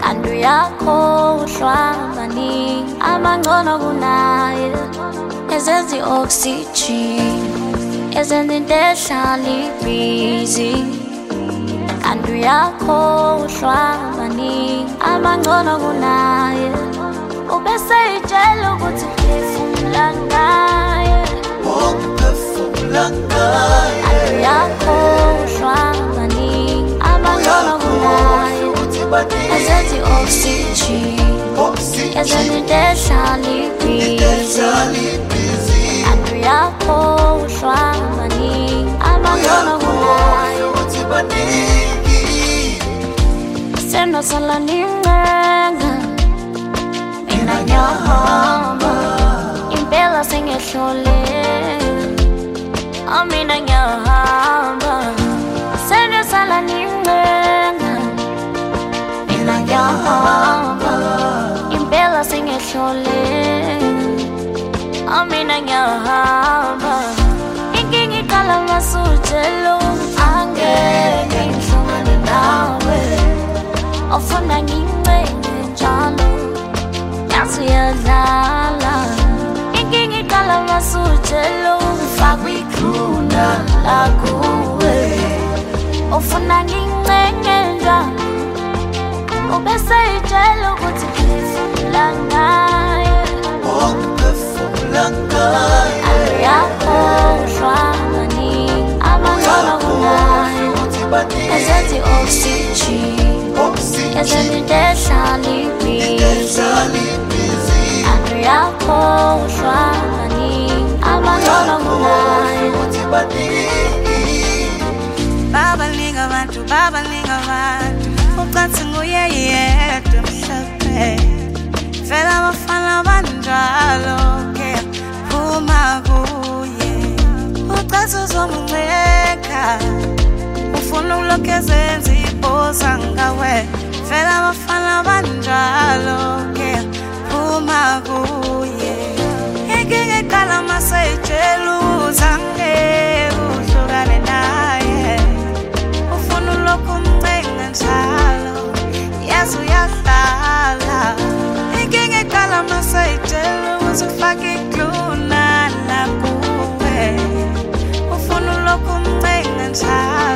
Andu yakhohlwa maningi amangcono kunaye ezenza i-oxygen ezenza into ehlala ibhizi. Andu yakhohlwa maningi amangcono kunaye ubese yitshela ukuthi phefumula ngaye. Phefumula ngaye. Andu yakhohlwa maningi amangcono kunaye ezenza i-oxygen ezenza into ehlala ibhizi. Andu yakhohlwa maningi amangcono kunaye senosala nincenga mina ngiyahamba impela sengihlole mina ngiyahamba senosala nincenga mina ngiyahamba impela sengihlole mina ngiyahamba inkinga iqala masutshelo angeke ngihlangane nawe ofuna ngincenge njalo yazi uyadlala inkinga iqala masutshelo ngifakwe ikhuna lakuwe ofuna ngincenge njalo ubese yitshela ukuthi phefumula ngaye. Phefumula ngaye. Andu yakhohlwa maningi amangcono kunaye ezenza i-oxygen ezenza into ehlala ibhizi. Andu yakhohlwa maningi amangcono kunaye. Babalinga abantu ucathi nguye yedwa emhlabeni vele abafana banjalo ke phuma kuye ucathi uzomunceka ufuna ulokhu ezenza iphosa ngawe vele abafana banjalo ke phuma kuye inkinga iqala maseyitshela uzange uhlukane naye ufuna ulokhu umncenga njalo yazi uyahlala inkinga iqala maseyitshela ukuthi ufake ikluna lakuwe ufuna ulokhu umncenga njalo